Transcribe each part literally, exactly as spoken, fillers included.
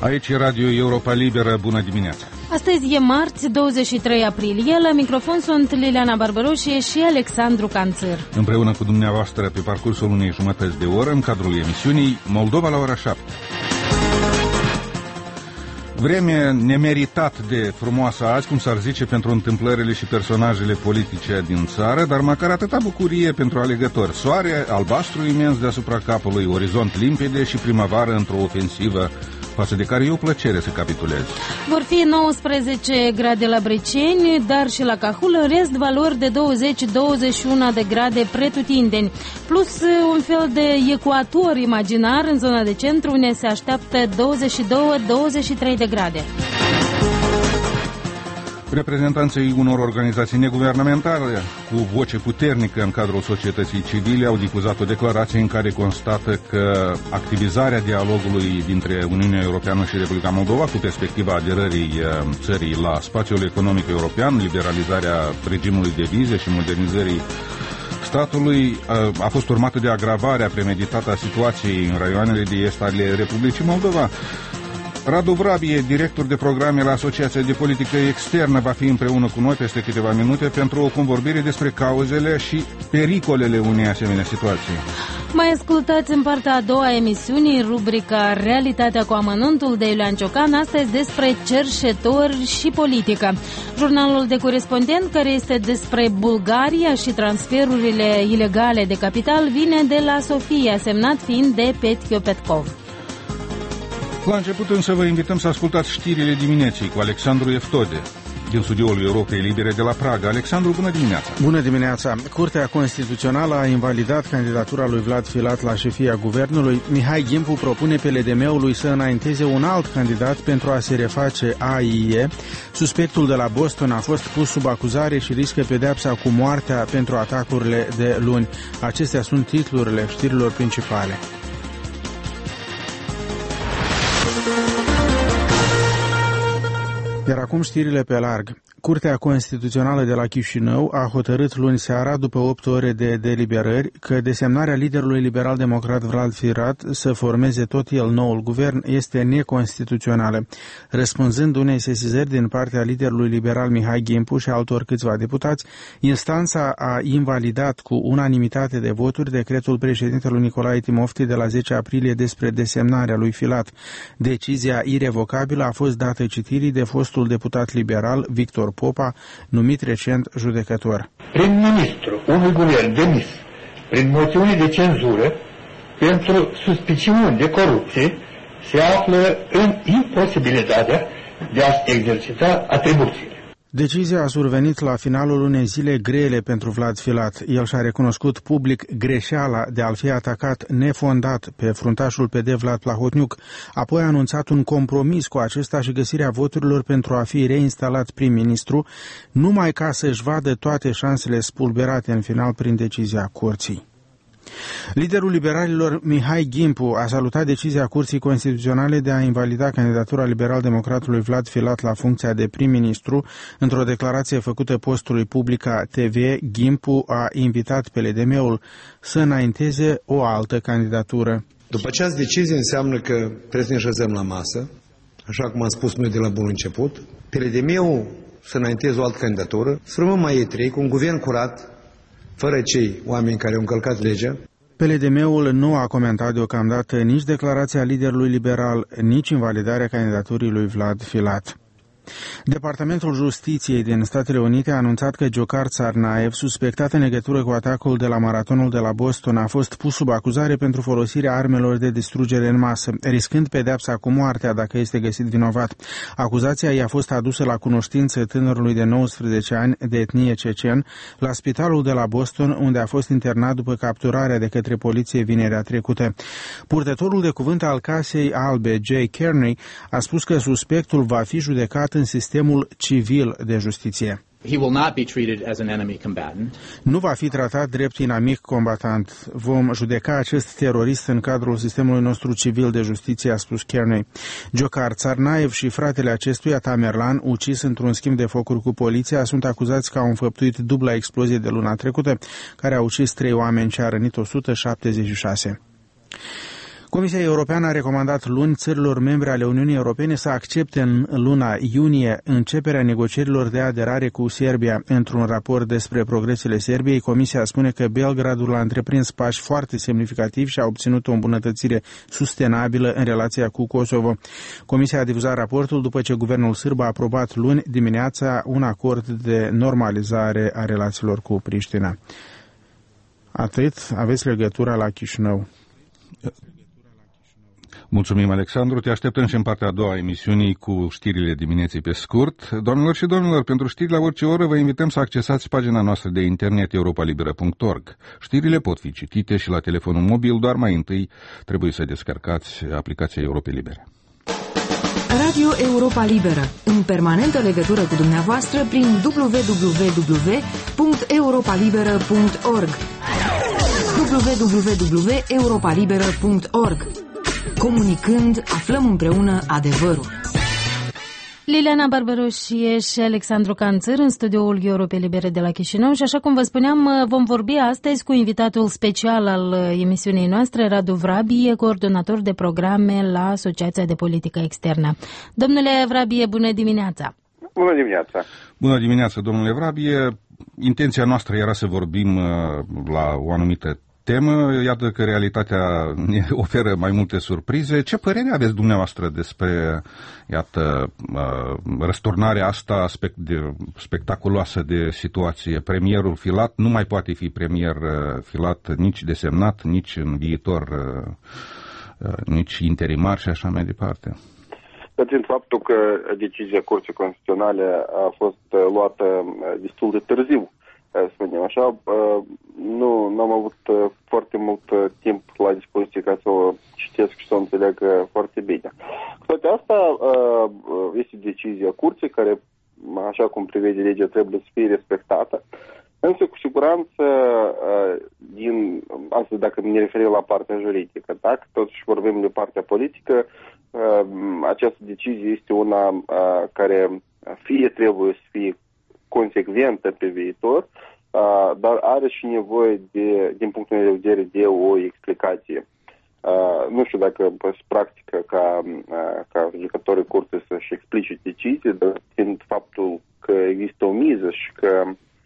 Aici e Radio Europa Liberă, bună dimineața! Astăzi e marți, douăzeci și trei aprilie, la microfon sunt Liliana Barbaroșie și Alexandru Canțăr. Împreună cu dumneavoastră pe parcursul unei jumătăți de oră, în cadrul emisiunii Moldova la ora șapte. Vreme nemeritat de frumoasă azi, cum s-ar zice, pentru întâmplările și personajele politice din țară, dar măcar atâta bucurie pentru alegători. Soare albastru imens deasupra capului, orizont limpede și primăvară într-o ofensivă față de care e o plăcere să capitulez. Vor fi nouăsprezece grade la Brăceni, dar și la Cahul, în rest valori de douăzeci douăzeci și unu de grade pretutindeni, plus un fel de ecuator imaginar în zona de centru, unde se așteaptă douăzeci și doi douăzeci și trei de grade. Reprezentanții unor organizații neguvernamentale cu voce puternică în cadrul societății civile au difuzat o declarație în care constată că activizarea dialogului dintre Uniunea Europeană și Republica Moldova cu perspectiva aderării țării la spațiul economic european, liberalizarea regimului de vize și modernizării statului a fost urmată de agravarea premeditată a situației în raioanele de est ale Republicii Moldova. Radu Vrabie, director de programe la Asociația de Politică Externă, va fi împreună cu noi peste câteva minute pentru o convorbire despre cauzele și pericolele unei asemenea situații. Mai ascultați în partea a doua a emisiunii rubrica Realitatea cu amănuntul de Iulian Ciocan, astăzi despre cerșetori și politică. Jurnalul de corespondent, care este despre Bulgaria și transferurile ilegale de capital, vine de la Sofia, semnat fiind de Petio Petkov. La început însă vă invităm să ascultați știrile dimineții cu Alexandru Eftode, din studioul Europei Libere de la Praga. Alexandru, bună dimineața! Bună dimineața! Curtea Constituțională a invalidat candidatura lui Vlad Filat la șefia guvernului. Mihai Gimpu propune P L D M-ului să înainteze un alt candidat pentru a se reface A I E. Suspectul de la Boston a fost pus sub acuzare și riscă pedeapsa cu moartea pentru atacurile de luni. Acestea sunt titlurile știrilor principale. Iar acum știrile pe larg. Curtea Constituțională de la Chișinău a hotărât luni seara, după opt ore de deliberări, că desemnarea liderului liberal-democrat Vlad Filat să formeze tot el noul guvern este neconstituțională. Răspunzând unei sesizări din partea liderului liberal Mihai Gimpu și altor câțiva deputați, instanța a invalidat cu unanimitate de voturi decretul președintelui Nicolae Timofti de la zece aprilie despre desemnarea lui Filat. Decizia irevocabilă a fost dată citirii de fostul deputat liberal Victor Popa, numit recent judecător. Prim-ministru unui guvern demis prin moțiune de cenzură pentru suspiciuni de corupție se află în imposibilitatea de a exercita atribuțiile. Decizia a survenit la finalul unei zile grele pentru Vlad Filat. El și-a recunoscut public greșeala de a-l fi atacat nefondat pe fruntașul P D Vlad Plahotniuc, apoi a anunțat un compromis cu acesta și găsirea voturilor pentru a fi reinstalat prim-ministru, numai ca să-și vadă toate șansele spulberate în final prin decizia curții. Liderul liberalilor Mihai Gimpu a salutat decizia Curții Constituționale de a invalida candidatura liberal-democratului Vlad Filat la funcția de prim-ministru. Într-o declarație făcută postului Publica T V, Gimpu a invitat P L D M-ul să înainteze o altă candidatură. După această decizie înseamnă că trebuie să ne așezăm la masă, așa cum am spus noi de la bun început, P L D M-ul să înainteze o altă candidatură, să rămân mai ei trei, cu un guvern curat, fără cei oameni care au încălcat legea. P L D M-ul nu a comentat deocamdată nici declarația liderului liberal, nici invalidarea candidaturii lui Vlad Filat. Departamentul Justiției din Statele Unite a anunțat că Dzhokhar Tsarnaev, suspectat în legătură cu atacul de la maratonul de la Boston, a fost pus sub acuzare pentru folosirea armelor de distrugere în masă, riscând pedeapsa cu moartea dacă este găsit vinovat. Acuzația i-a fost adusă la cunoștință tânărului de nouăsprezece ani de etnie cecen la spitalul de la Boston, unde a fost internat după capturarea de către poliție vinerea trecută. Purtătorul de cuvânt al Casei Albe, Jay Kearney, a spus că suspectul va fi judecat în sistemul civil de justiție. He will not be treated as an enemy combatant. Nu va fi tratat drept inamic combatant. Vom judeca acest terorist în cadrul sistemului nostru civil de justiție, a spus Kearney. Dzhokhar Tsarnaev și fratele acestuia, Tamerlan, ucis într-un schimb de focuri cu poliția, sunt acuzați că au înfăptuit dubla explozie de luna trecută, care a ucis trei oameni și a rănit o sută șaptezeci și șase. Comisia Europeană a recomandat luni țărilor membre ale Uniunii Europene să accepte în luna iunie începerea negocierilor de aderare cu Serbia. Într-un raport despre progresele Serbiei, Comisia spune că Belgradul a întreprins pași foarte semnificativi și a obținut o îmbunătățire sustenabilă în relația cu Kosovo. Comisia a difuzat raportul după ce guvernul sârb a aprobat luni dimineața un acord de normalizare a relațiilor cu Priștina. Atât, aveți legătura la Chișinău. Mulțumim, Alexandru. Te așteptăm și în partea a doua a emisiunii cu știrile dimineții pe scurt. Doamnelor și domnilor, pentru știri la orice oră vă invităm să accesați pagina noastră de internet europa liberă punct org. Știrile pot fi citite și la telefonul mobil, doar mai întâi trebuie să descărcați aplicația Europa Libere. Radio Europa Liberă, în permanentă legătură cu dumneavoastră prin w w w punct europa liberă punct org w w w punct europa liberă punct org. Comunicând, aflăm împreună adevărul. Liliana Barberoșie și Alexandru Canțăr în studioul Europei Libere de la Chișinău și așa cum vă spuneam, vom vorbi astăzi cu invitatul special al emisiunii noastre, Radu Vrabie, coordonator de programe la Asociația de Politică Externă. Domnule Vrabie, bună dimineața! Bună dimineața! Bună dimineața, domnule Vrabie! Intenția noastră era să vorbim la o anumită temă, iată că realitatea ne oferă mai multe surprize. Ce părere aveți dumneavoastră despre, iată, răsturnarea asta spectaculoasă de situație? Premierul Filat nu mai poate fi premier Filat nici desemnat, nici în viitor, nici interimar și așa mai departe. Prin faptul că decizia Curții Constituționale a fost luată destul de târziu, să spunem așa, nu, nu am avut foarte mult timp la dispoziție ca să o citesc și să o înțeleg foarte bine. Cu toate asta, este decizia Curții care, așa cum prevede legea, trebuie să fie respectată. Însă, cu siguranță, din, asta dacă ne referim la partea juridică, dacă totuși vorbim de partea politică, această decizie este una care fie trebuie să fie consecventă pe viitor, dar are și nevoie, de, din punctul meu de vedere, de o explicație. Nu știu dacă se practică ca, ca judecătorii curte să-și explice decizii, dar fiind faptul că există o miză și că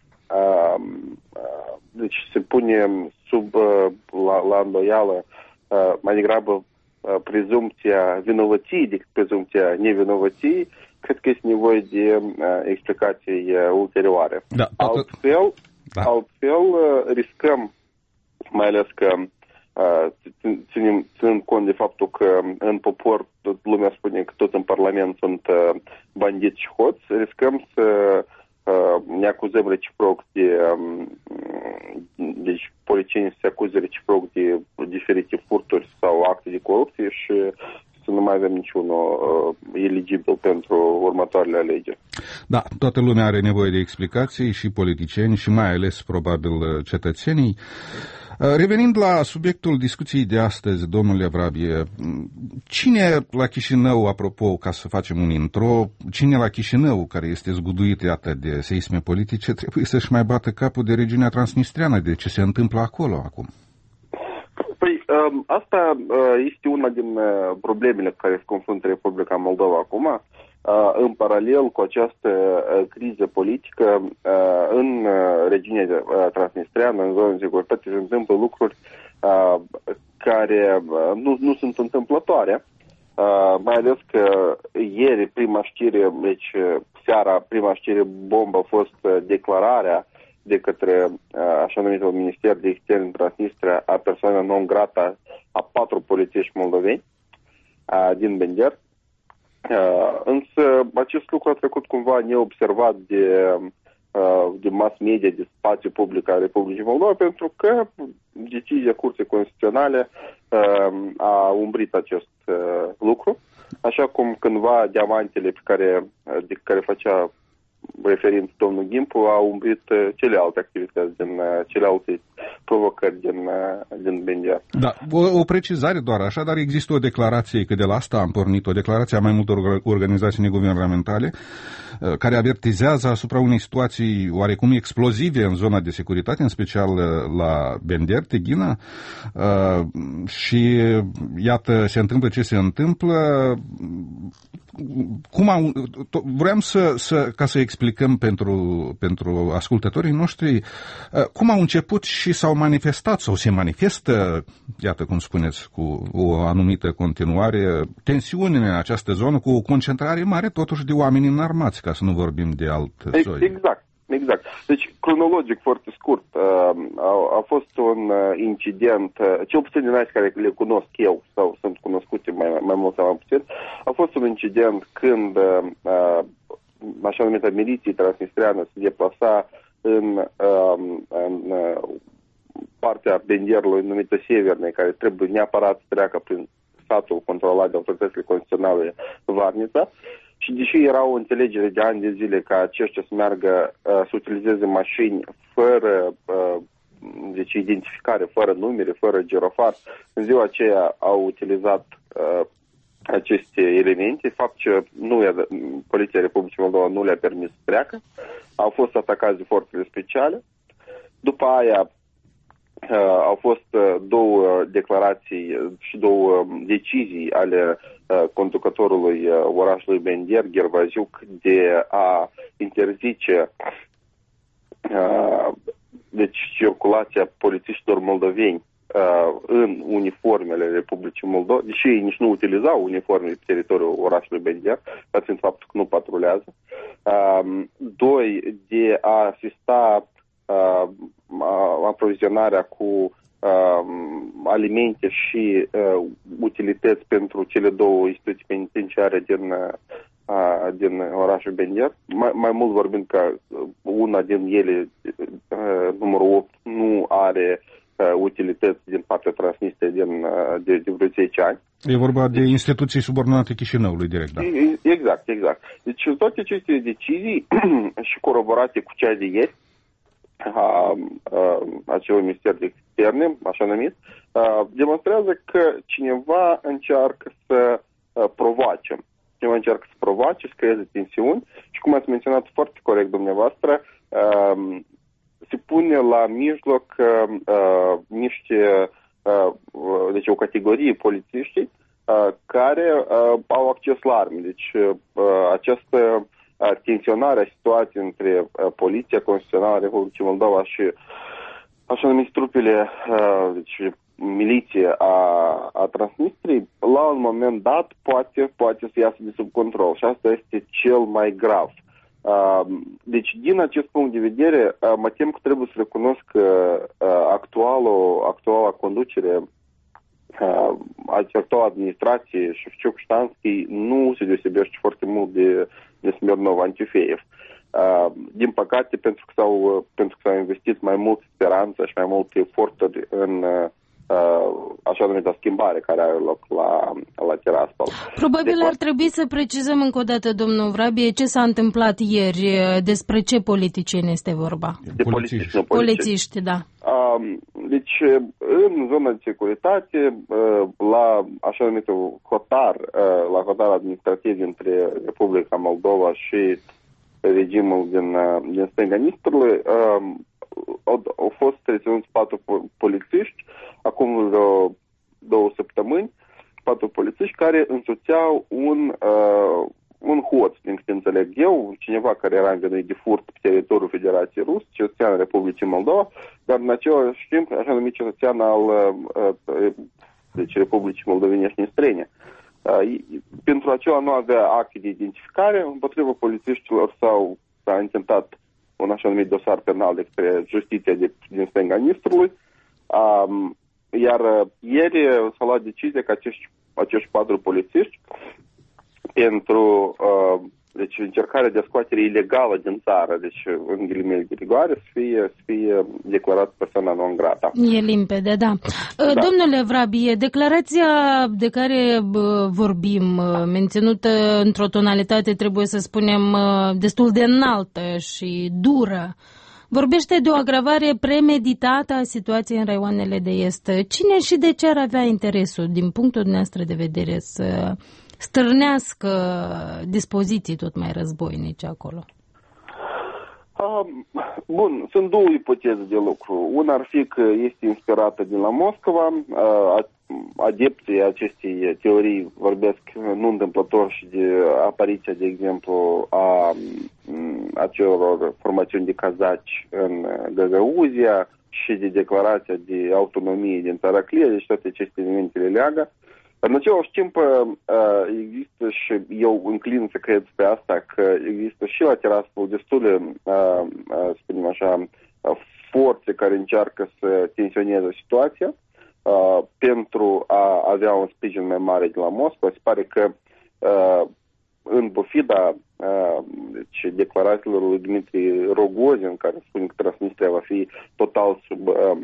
deci se pune sub la, la îndoială mai degrabă prezumția vinovăției decât prezumția nevinovăției, cred că este nevoie de uh, explicații uh, ulterioare. Da, altfel, da. altfel uh, riscăm, mai ales că uh, ținem, ținând cont de faptul că în popor tot lumea spune că tot în Parlament sunt uh, bandiți și hoți, riscăm să uh, ne acuzăm reciproc de um, deci politicienii se acuză reciproc de diferite furturi sau acte de corupție și să nu mai avem niciunul uh, eligibil pentru următoarele alegeri. Da, toată lumea are nevoie de explicații, și politicieni și mai ales, probabil, cetățenii. Revenind la subiectul discuției de astăzi, domnule Vrabie, cine la Chișinău, apropo, ca să facem un intro, cine la Chișinău, care este zguduit, iată, de seisme politice, trebuie să-și mai bată capul de regiunea transnistreană, de ce se întâmplă acolo acum? Păi, asta este una din problemele cu care se confruntă Republica Moldova acum. În paralel cu această criză politică, în regiunea transnistreană, în zona de securitate, se întâmplă lucruri care nu, nu sunt întâmplătoare, mai ales că ieri prima știre, deci seara prima știre bombă a fost declararea de către așa numitul Minister de Externe Transnistria a persoană non grata a patru polițiști moldoveni din Bender. Uh, însă acest lucru a trecut cumva neobservat de, uh, de mass media, de spațiu public al Republicii Moldova, pentru că decizia Curții Constituționale uh, a umbrit acest uh, lucru, așa cum cândva diamantele pe care, de care facea referind domnul Gimpu au umbrit celelalte activități, din celelalte provocări din, din Bender. Da, o, o precizare doar așa, dar există o declarație, că de la asta am pornit, o declarație a mai multor organizații neguvernamentale, care avertizează asupra unei situații oarecum explozive în zona de securitate, în special la Bender, Teghina, și iată, se întâmplă ce se întâmplă. Cum au, vreau să, să, ca să explicăm pentru, pentru ascultătorii noștri cum au început și s-au manifestat sau se manifestă, iată cum spuneți, cu o anumită continuare, tensiune în această zonă, cu o concentrare mare totuși de oameni înarmați, ca să nu vorbim de alt soi. Exact. Exact. Deci, cronologic, foarte scurt, a, a fost un incident, cel puțin din aici care le cunosc eu, sau sunt cunoscute mai, mai mult sau mai puțin, a fost un incident când a, așa numită miliție transnistreană se deplasa în, a, în partea Benderului numită Severne, care trebuie neapărat să treacă prin satul controlat de autoritățile constituționale Varnița. Și deși era o înțelegere de ani de zile ca aceștia să meargă, uh, să utilizeze mașini fără uh, deci identificare, fără numere, fără girofar, în ziua aceea au utilizat uh, aceste elemente. Fapt că nu i-a, Poliția Republicii Moldova nu le-a permis să treacă. Au fost atacați de forțele speciale. După aia Uh, au fost uh, două declarații și două decizii ale uh, conducătorului uh, orașului Bender, Gervaziuc, de a interzice uh, deci circulația polițiștilor moldoveni uh, în uniformele Republicii Moldova, deși ei nici nu utilizau uniforme pe teritoriul orașului Bender, dat fiind faptul că nu patrulează. Uh, doi, de a asista Uh, aprovizionarea cu uh, alimente și uh, utilități pentru cele două instituții penitenciare din, uh, din orașul Bender. Mai, mai mult vorbind că una din ele, uh, numărul opt, nu are uh, utilități din partea Transnistriei din, uh, de, de vreo zece ani. E vorba de instituții subordonate Chișinăului direct, da? Exact, exact. Deci toate aceste decizii și coroborate cu cea de ieri, a, a acelui minister de externe, așa numit, a, demonstrează că cineva încearcă să a, provoace. Cineva încearcă să provoace, să creeze tensiuni și, cum ați menționat foarte corect dumneavoastră, a, se pune la mijloc a, a, niște, a, deci o categorie polițiști a, care a, au acces la arme. Deci a, această tensionarea situației între uh, Poliția Constituțională a Republicii Moldova și așa numiți trupele, uh, deci miliție a, a Transnistriei, la un moment dat poate, poate să iasă de sub control și asta este cel mai grav. Uh, deci, din acest punct de vedere, uh, mă tem că trebuie să recunosc că uh, actualul, actuala conducere, uh, actuala administrație, Șefciuc-Ștanski, nu se deosebește foarte mult de de Smirnov, Antifeev. Uh, din păcate, pentru că s-au, pentru că s-au investit mai mult speranță și mai mult eforturi în uh, așa numită schimbare care are loc la, la Tiraspol. Probabil de ar trebui să precizăm încă o dată, domnul Vrabie, ce s-a întâmplat ieri, despre ce politicieni este vorba. De polițiști, nu polițiști. Polițiști, da. Uh, deci, în zona de securitate, uh, la așa numitul hotar, uh, la hotar administrativ dintre Republica Moldova și regimul din, uh, din stânga Nistrului, uh, au, au fost reținuți patru polițiști, acum vreo două săptămâni, patru polițiști care însoțeau un, uh, un hoț, din câte înțeleg eu, cineva care era învinuit de furt pe teritoriul Federației Rus, cetățean Republicii Moldova, dar în același timp, așa numit cetățean al uh, deci Republicii Moldovenești străine. Uh, pentru acela nu avea acte de identificare, împotriva polițiștilor s-au, s-a intentat un așa numit dosar penal de către justiția de, din stânga Nistrului, um, iar uh, ieri s-a luat decizie că acești, acești patru polițiști, pentru uh, deci încercarea de scoatere ilegală din țară, deci în ghilimele de rigoare, să fie, să fie declarat persoana non grata. E limpede, da. da. Domnule Vrabie, declarația de care vorbim, menținută într-o tonalitate, trebuie să spunem, destul de înaltă și dură, vorbește de o agravare premeditată a situației în raioanele de est. Cine și de ce ar avea interesul, din punctul dumneavoastră de vedere, să stârnească dispoziții tot mai războinice acolo? Uh, bun, sunt două ipoteze de lucru. Una ar fi că este inspirată din la Moscova. Uh, adepții acestei teorii vorbesc nu întâmplător și de apariția, de exemplu, a acelor formațiuni de cazaci în Gagauzia și de declarația de autonomie din Taraclie, deci toate aceste elemente le leagă. În același timp, există și eu înclin să cred pe asta că există și la tirasul destule, să spunem așa, forțe care încearcă să tensioneze situația pentru a avea un sprijin mai mare de la Moscova. Se pare că în pofida deci, declarațiilor lui Dmitri Rogozin, care spune că Transnistria va fi total sub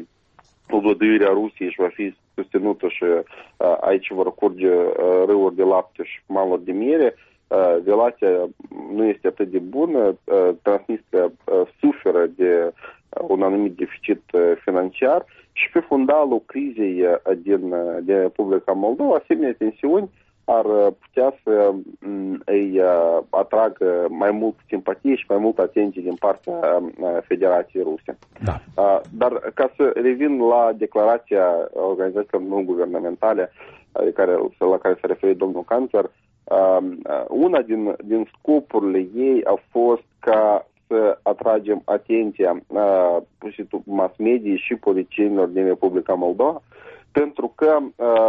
povăduirea Rusiei și va fi susținută și uh, aici vor curge uh, râuri de lapte și maluri de miere, uh, relația nu este atât de bună, uh, Transnistria uh, suferă de uh, un anumit deficit uh, financiar și pe fundalul crizei uh, din uh, de Republica Moldova, asemenea tensiuni ar putea să um, îi uh, atragă mai mult simpatie și mai mult atenție din partea uh, Federației Ruse. Da. Uh, dar ca să revin la declarația organizațiilor non-guvernamentale uh, care, la care s-a referit domnul Canțler, uh, una din, din scopurile ei a fost ca să atragem atenția uh, mass media și politicienilor din Republica Moldova, pentru că,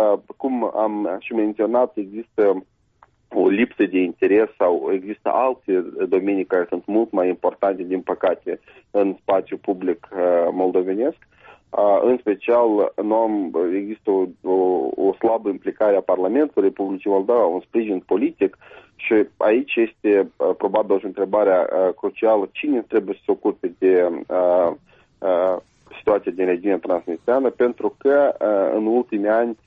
cum am și menționat, există o lipsă de interes sau există alte domenii care sunt mult mai importante, din păcate, în spațiul public moldovenesc. În special, există o, o, o slabă implicare a Parlamentului Republicii Moldova, un sprijin politic și aici este probabil și întrebarea crucială: cine trebuie să se ocupe de uh, uh, situația din regiunea transnistreană, pentru că în ultimii ani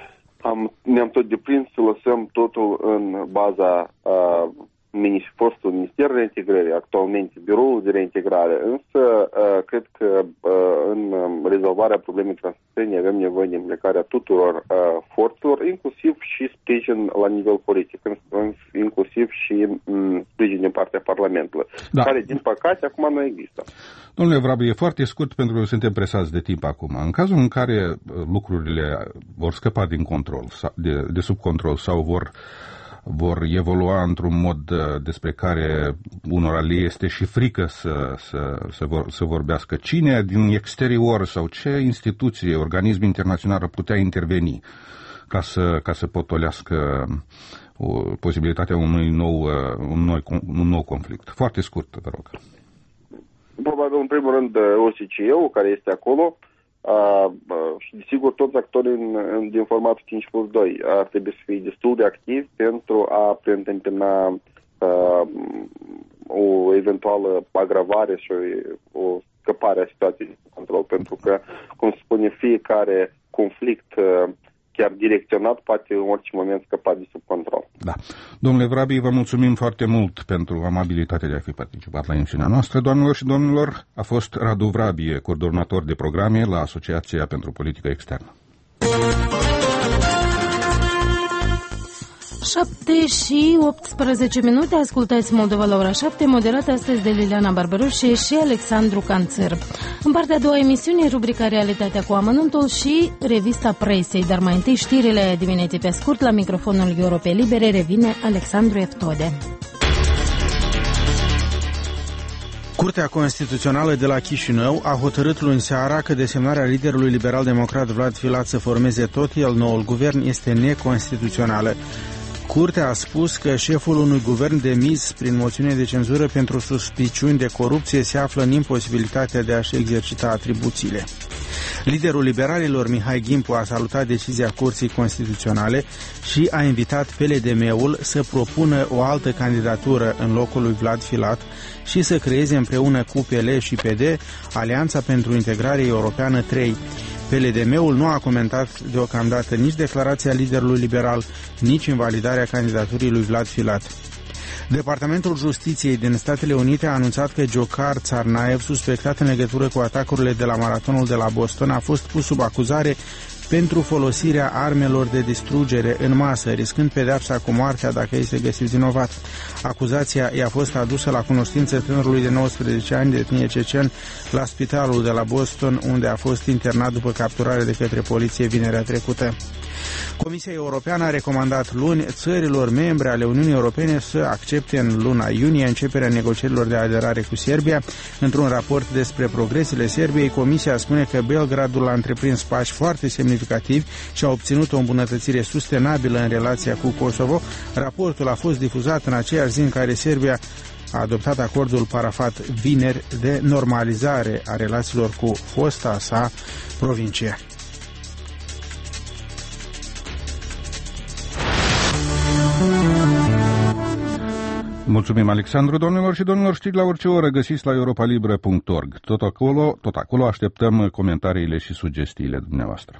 am, ne-am tot deprins să lăsăm totul în baza uh, fostul Minister de Reintegrare, actualmente Biroul de Reintegrare, însă uh, cred că uh, în rezolvarea problemei transnistrene avem nevoie de implicarea tuturor uh, forțelor, inclusiv și sprijin la nivel politic, inclusiv și um, sprijin din partea Parlamentului, da. Care, din păcate, acum nu există. Domnule Vrabiu, e foarte scurt pentru că suntem presați de timp acum. În cazul în care lucrurile vor scăpa din control, de, de sub control sau vor vor evolua într-un mod despre care unora le este și frică să, să, să, vor, să vorbească, cine din exterior sau ce instituție, organism internațional ar putea interveni ca să, ca să potolească o, posibilitatea unui nou, un, nou, un nou conflict? Foarte scurt, vă rog. Probabil, în primul rând, O S C E-ul, care este acolo, Uh, și, desigur, toți actorii în, în, din formatul cinci plus doi ar trebui să fie destul de activi pentru a preîntâmpina uh, o eventuală agravare și o, o scăpare a situației de control, pentru că, cum se spune, fiecare conflict uh, chiar direcționat poate în orice moment scăpa de sub control. Da. Domnule Vrabiu, vă mulțumim foarte mult pentru amabilitatea de a fi participat la emisiunea noastră. Doamnelor și domnilor, a fost Radu Vrabie, coordonator de programe la Asociația pentru Politică Externă. șapte și optsprezece minute, ascultați Moldova la ora șapte, moderată astăzi de Liliana Barbaroșe și Alexandru Canțăr. În partea a doua emisiune, rubrica Realitatea cu amănuntul și revista presei, dar mai întâi știrile dimineții pe scurt. La microfonul Europei Libere revine Alexandru Eftode. Curtea Constituțională de la Chișinău a hotărât luni seara că desemnarea liderului liberal-democrat Vlad Filat să formeze tot el noul guvern este neconstituțională. Curtea a spus că șeful unui guvern demis prin moțiune de cenzură pentru suspiciuni de corupție se află în imposibilitatea de a-și exercita atribuțiile. Liderul liberalilor Mihai Gimpu a salutat decizia Curții Constituționale și a invitat P L D M-ul să propună o altă candidatură în locul lui Vlad Filat și să creeze împreună cu P L și P D Alianța pentru Integrare Europeană trei. P L D M-ul nu a comentat deocamdată nici declarația liderului liberal, nici invalidarea candidaturii lui Vlad Filat. Departamentul Justiției din Statele Unite a anunțat că Dzhokhar Tsarnaev, suspectat în legătură cu atacurile de la maratonul de la Boston, a fost pus sub acuzare pentru folosirea armelor de distrugere în masă, riscând pedeapsa cu moartea dacă este găsit vinovat. Acuzația i-a fost adusă la cunoștință tânărului de nouăsprezece ani de etnie cecen la spitalul de la Boston, unde a fost internat după capturare de către poliție vinerea trecută. Comisia Europeană a recomandat luni țărilor membre ale Uniunii Europene să accepte în luna iunie începerea negocierilor de aderare cu Serbia. Într-un raport despre progresele Serbiei, Comisia spune că Belgradul a întreprins pași foarte semnificativi și a obținut o îmbunătățire sustenabilă în relația cu Kosovo. Raportul a fost difuzat în aceeași zi în care Serbia a adoptat acordul parafat vineri de normalizare a relațiilor cu fosta sa provincie. Mulțumim, Alexandru. Domnilor și domnilor, știri la orice oră găsiți la europa libera punct org. Tot acolo, tot acolo așteptăm comentariile și sugestiile dumneavoastră.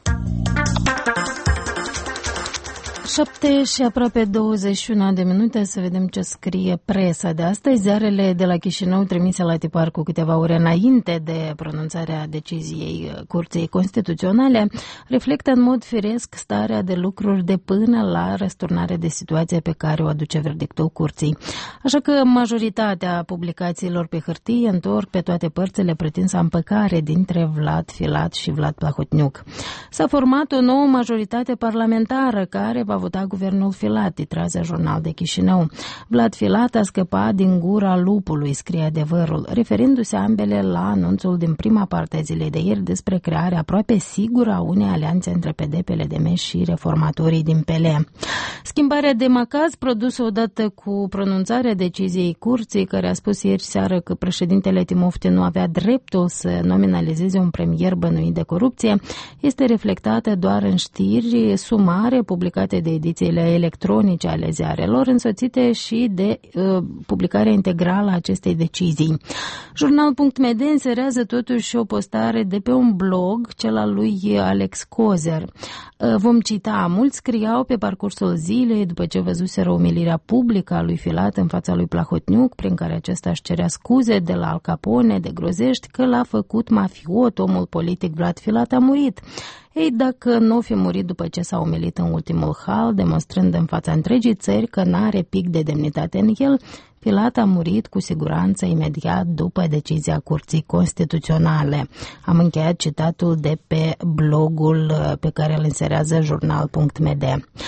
șapte și aproape douăzeci și unu de minute, să vedem ce scrie presa de astăzi. Ziarele de la Chișinău trimise la tipar cu câteva ore înainte de pronunțarea deciziei Curții Constituționale reflectă în mod firesc starea de lucruri de până la răsturnare de situație pe care o aduce verdictul Curții. Așa că majoritatea publicațiilor pe hârtie întorc pe toate părțile pretinsa împăcare dintre Vlad Filat și Vlad Plahotniuc. S-a format o nouă majoritate parlamentară care va vota guvernul Filat, titrează Jurnal de Chișinău. Vlad Filat a scăpat din gura lupului, scrie Adevărul, referindu-se ambele la anunțul din prima parte a zilei de ieri despre crearea aproape sigură a unei alianțe între P D, P L D M și reformatorii din P L. Schimbarea de macaz produsă odată cu pronunțarea deciziei Curții, care a spus ieri seară că președintele Timofte nu avea dreptul să nominalizeze un premier bănuit de corupție, este reflectată doar în știri sumare publicate de edițiile electronice ale ziarelor, însoțite și de uh, publicarea integrală a acestei decizii. Jurnal punct m d înserează totuși o postare de pe un blog, cel al lui Alex Cozer. Uh, vom cita, mulți scriau pe parcursul zilei, după ce văzuseră umilirea publică a lui Filat în fața lui Plahotniuc, prin care acesta își cerea scuze de la Al Capone, de Grozești, că l-a făcut mafiot, omul politic Vlad Filat a murit. Ei, dacă nu fi murit după ce s-a umilit în ultimul hal, demonstrând în fața întregii țări că n-are pic de demnitate în el, Filat a murit cu siguranță imediat după decizia Curții Constituționale. Am încheiat citatul de pe blogul pe care îl înserează Jurnal punct m d.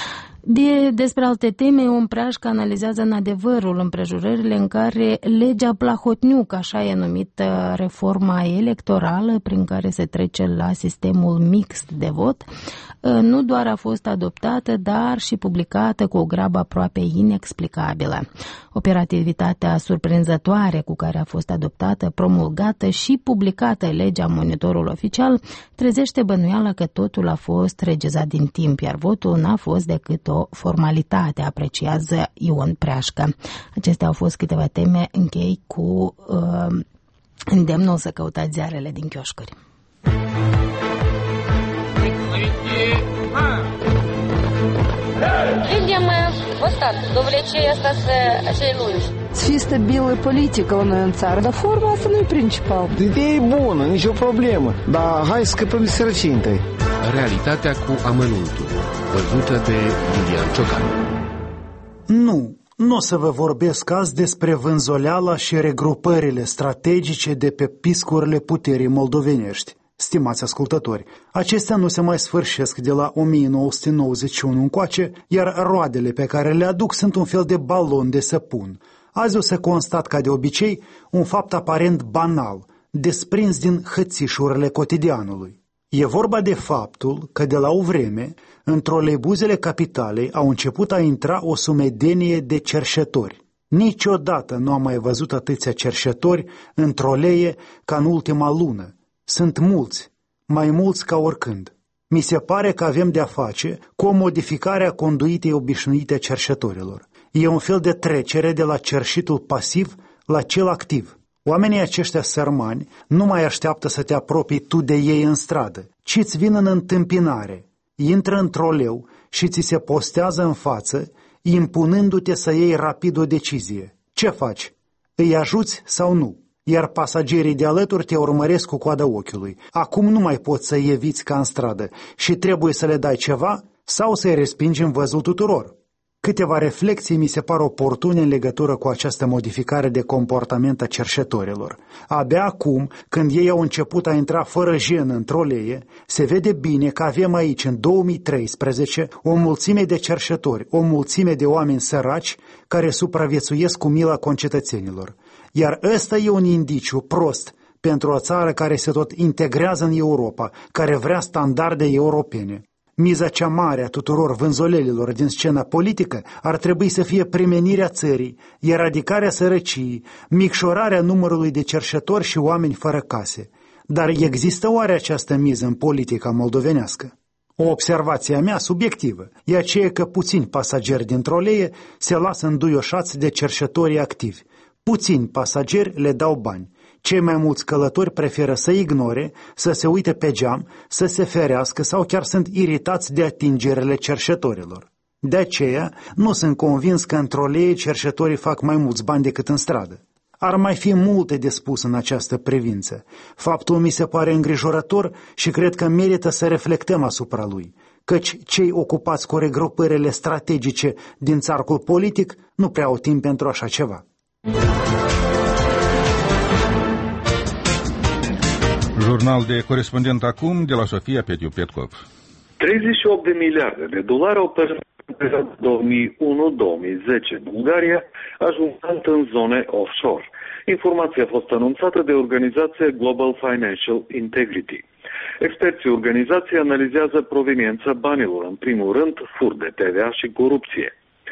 De, despre alte teme, un preașcă analizează în Adevărul împrejurările în care legea Plahotniuc, așa e numită reforma electorală prin care se trece la sistemul mixt de vot, nu doar a fost adoptată, dar și publicată cu o grabă aproape inexplicabilă. Operativitatea surprinzătoare cu care a fost adoptată, promulgată și publicată legea în Monitorul Oficial trezește bănuiala că totul a fost regizat din timp, iar votul n-a fost decât o formalitate, apreciază Ion Preașcă. Acestea au fost câteva teme, închei cu uh, îndemnul să căutați ziarele din chioșcuri. Видимо, вот так, до влечения остаться acei lungi. Fii stabilă politică la noi în țară, dar forma asta nu e principal. Ideea e bună, nicio problemă, dar hai să scăpăm de sărăcie întâi. Realitatea cu amănuntul, văzută de Iulian Ciocan. Nu, nu o să vă vorbesc azi despre vânzoleala și regrupările strategice de pe piscurile puterii moldovenești. Stimați ascultători, acestea nu se mai sfârșesc de la o mie nouă sute nouăzeci și unu încoace, iar roadele pe care le aduc sunt un fel de balon de săpun. Azi o să constat, ca de obicei, un fapt aparent banal, desprins din hățișurile cotidianului. E vorba de faptul că de la o vreme, în troleibuzele capitalei au început a intra o sumedenie de cerșetori. Niciodată nu am mai văzut atâția cerșetori în troleie ca în ultima lună. Sunt mulți, mai mulți ca oricând. Mi se pare că avem de-a face cu o modificare a conduitei obișnuite a cerșetorilor. E un fel de trecere de la cerșitul pasiv la cel activ. Oamenii aceștia sărmani nu mai așteaptă să te apropii tu de ei în stradă, ci îți vin în întâmpinare, intră în troleu și ți se postează în față, impunându-te să iei rapid o decizie. Ce faci? Îi ajuți sau nu? iar pasagerii de alături te urmăresc cu coada ochiului. Acum nu mai poți să-i eviți ca în stradă și trebuie să le dai ceva sau să-i respingi în văzul tuturor. Câteva reflexii mi se par oportune în legătură cu această modificare de comportament a cerșetorilor. Abia acum, când ei au început a intra fără jenă în troleie, se vede bine că avem aici, în două mii treisprezece, o mulțime de cerșetori, o mulțime de oameni săraci care supraviețuiesc cu mila concetățenilor. Iar ăsta e un indiciu prost pentru o țară care se tot integrează în Europa, care vrea standarde europene. Miza cea mare a tuturor vânzolelilor din scena politică ar trebui să fie premenirea țării, eradicarea sărăciei, micșorarea numărului de cerșetori și oameni fără case. Dar există oare această miză în politica moldovenească? O observație a mea subiectivă e aceea că puțini pasageri din troleie se lasă înduioșați de cerșetorii activi. Puțini pasageri le dau bani. Cei mai mulți călători preferă să ignore, să se uite pe geam, să se ferească sau chiar sunt iritați de atingerile cerșetorilor. De aceea, nu sunt convins că în troleie cerșetorii fac mai mulți bani decât în stradă. Ar mai fi multe de spus în această privință. Faptul mi se pare îngrijorător și cred că merită să reflectăm asupra lui, căci cei ocupați cu regrupările strategice din țarcul politic nu prea au timp pentru așa ceva. Jurnal de corespondent acum de la Sofia Petiu Petkov. treizeci și opt de miliarde de dolari au persoană două mii unu două mii zece Bulgaria, ajungând în zone offshore. Informația a fost anunțată de organizația Global Financial Integrity. Experții organizației analizează proveniența banilor, în primul rând fur de T V A și corupție.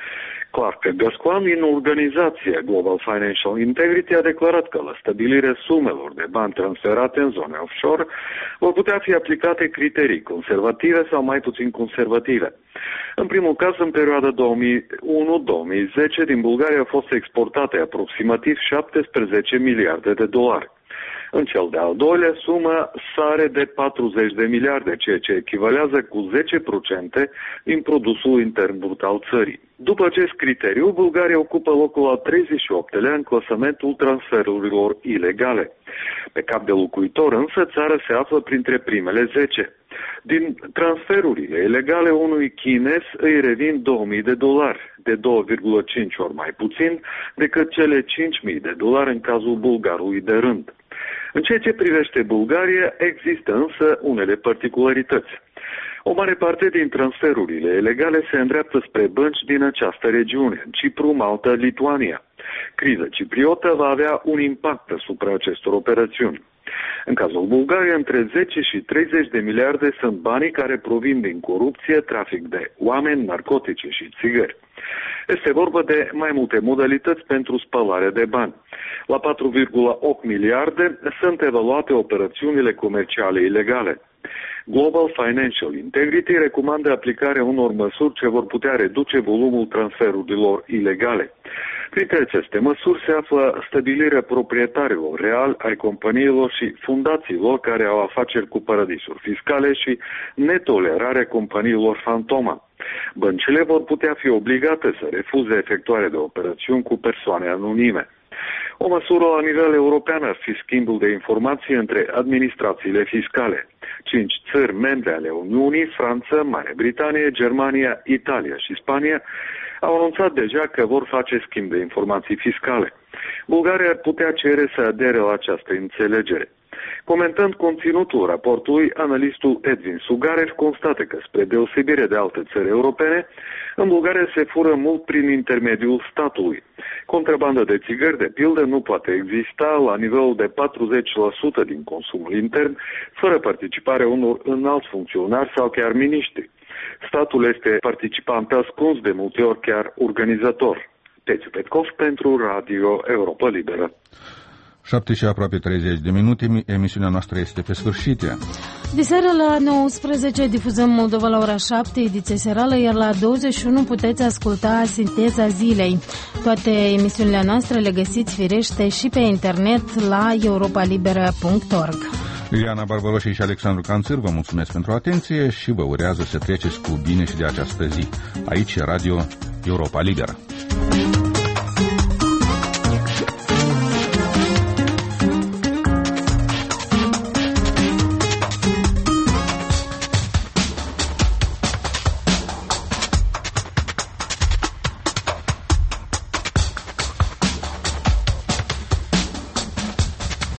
Clark Gascoigne, din organizația Global Financial Integrity, a declarat că la stabilirea sumelor de bani transferate în zone offshore vor putea fi aplicate criterii conservative sau mai puțin conservative. În primul caz, în perioada două mii unu două mii zece, din Bulgaria au fost exportate aproximativ șaptesprezece miliarde de dolari. În cel de-al doilea, suma sare de patruzeci de miliarde, ceea ce echivalează cu zece la sută din produsul intern brut al țării. După acest criteriu, Bulgaria ocupă locul al treizeci și optulea în clasamentul transferurilor ilegale. Pe cap de locuitor, însă, țara se află printre primele zece. Din transferurile ilegale unui chinez îi revin două mii de dolari, de două virgulă cinci ori mai puțin decât cele cinci mii de dolari în cazul bulgarului de rând. În ceea ce privește Bulgaria, există însă unele particularități. O mare parte din transferurile ilegale se îndreaptă spre bănci din această regiune, Cipru, Malta, Lituania. Criza cipriotă va avea un impact asupra acestor operațiuni. În cazul Bulgariei, între zece și treizeci de miliarde sunt banii care provin din corupție, trafic de oameni, narcotice și țigări. Este vorba de mai multe modalități pentru spălare de bani. La patru virgulă opt miliarde sunt evaluate operațiunile comerciale ilegale. Global Financial Integrity recomandă aplicarea unor măsuri ce vor putea reduce volumul transferurilor ilegale. Printre aceste măsuri se află stabilirea proprietarilor reali ai companiilor și fundațiilor care au afaceri cu paradisuri fiscale și netolerarea companiilor fantoma. Băncile vor putea fi obligate să refuze efectuarea de operațiuni cu persoane anonime. O măsură la nivel european ar fi schimbul de informații între administrațiile fiscale. Cinci țări membre ale Uniunii, Franța, Marea Britanie, Germania, Italia și Spania, au anunțat deja că vor face schimb de informații fiscale. Bulgaria ar putea cere să adere la această înțelegere. Comentând conținutul raportului, analistul Edwin Sugarev constată că, spre deosebire de alte țări europene, în Bulgaria se fură mult prin intermediul statului. Contrabanda de țigări, de pildă, nu poate exista la nivelul de patruzeci la sută din consumul intern, fără participarea unor înalți funcționari sau chiar miniștri. Statul este participant ascuns, de multe ori chiar organizator. Pețiu Petkov pentru Radio Europa Liberă. șapte și aproape treizeci de minute, emisiunea noastră este pe sfârșit. De seară la nouăsprezece difuzăm Moldova la ora șapte, ediție serală, iar la douăzeci și unu puteți asculta Sinteza Zilei. Toate emisiunile noastre le găsiți firește și pe internet la europa liberă punct org. Liliana Barbăloșii și Alexandru Canțăr vă mulțumesc pentru atenție și vă urează să treceți cu bine și de această zi. Aici Radio Europa Liberă.